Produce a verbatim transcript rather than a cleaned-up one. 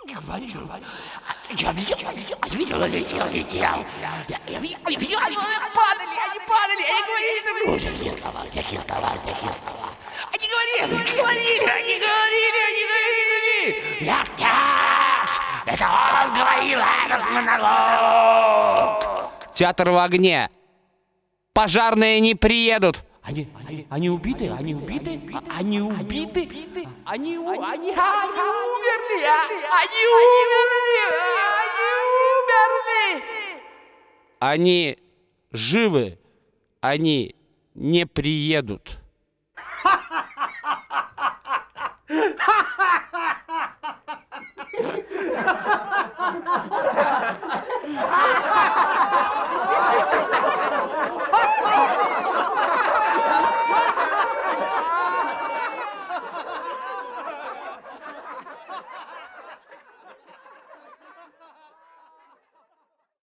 Не говори. Я видел, я видел, я видел, летел, летел. Я, я видел, я видел, они падали, они падали, они говорили, ну, всякие слова, всякие слова, всякие слова. Они говорили, они говорили, они говорили, они говорили. Нет, нет, это он говорил, этот монолог. Театр в огне. Пожарные не приедут. Они, они, они убиты, они убиты, а- они убиты, они, у- они, они умерли, а? Они умерли, они умерли. Они живы, они не приедут.